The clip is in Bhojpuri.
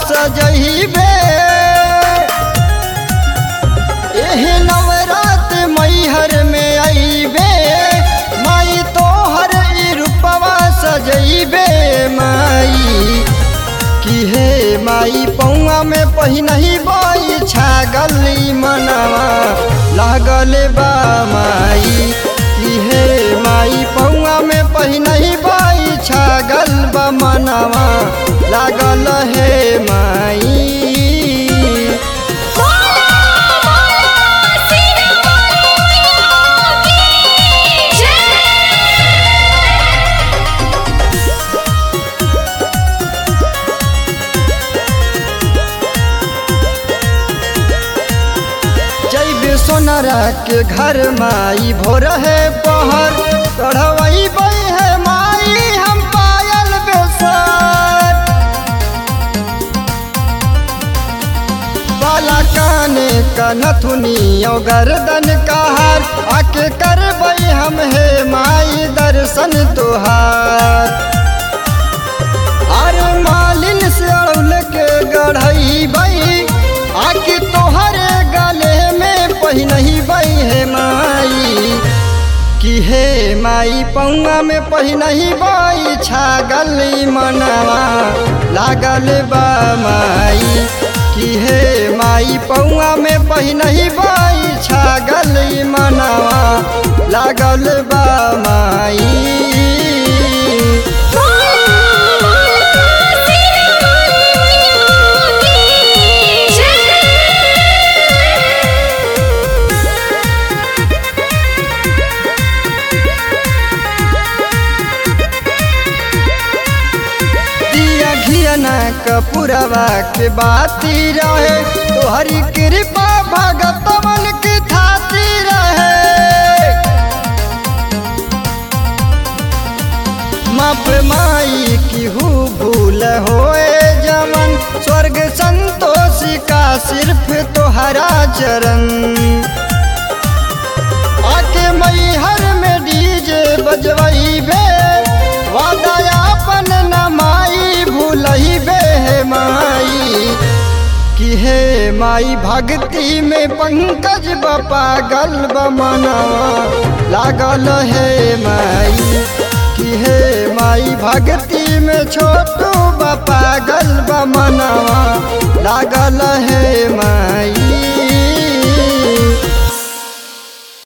सजहिबे एहे नवरात मैहर में आईबे माई तोहर ई रूपवा सजइबे माई कि हे माई पौआ में पहिनही बाई छागल मनवा लागल बा माई कि हे माई पौआ में पहिनही बाई छागल बा मनवा लागल हे माई। सोनरा के घर माई भोर है पहर चढ़वई बई है माई हम पायल बेसर बाला काने का नथुनी और गर्दन का हार आके करबई हम है माई दर्शन तोहार। अरे मालिन से अड़ुल के गढ़ई बई आके तोहरे गले पहिनही बई है माई कि हे माई पौआ में पहिनही बई छागल मनवा लागल बा माई कि हे माई पौआ में पहिनही बई छागल मनवा लागल बा माई। कपूरवा के बाती रहे तोहरी कृपा भगतवन की थाती रहे माप माई की भूल होए जमन स्वर्ग संतोषी का सिर्फ तोहरा चरण आके मैहर में डीजे बजवइबे वादायापन न माई भूलइबे माई कि हे माई भक्ति में पंकज पागल मनवा लागल है माई कि हे माई भक्ति में छोटू पागल मनवा लागल है माई।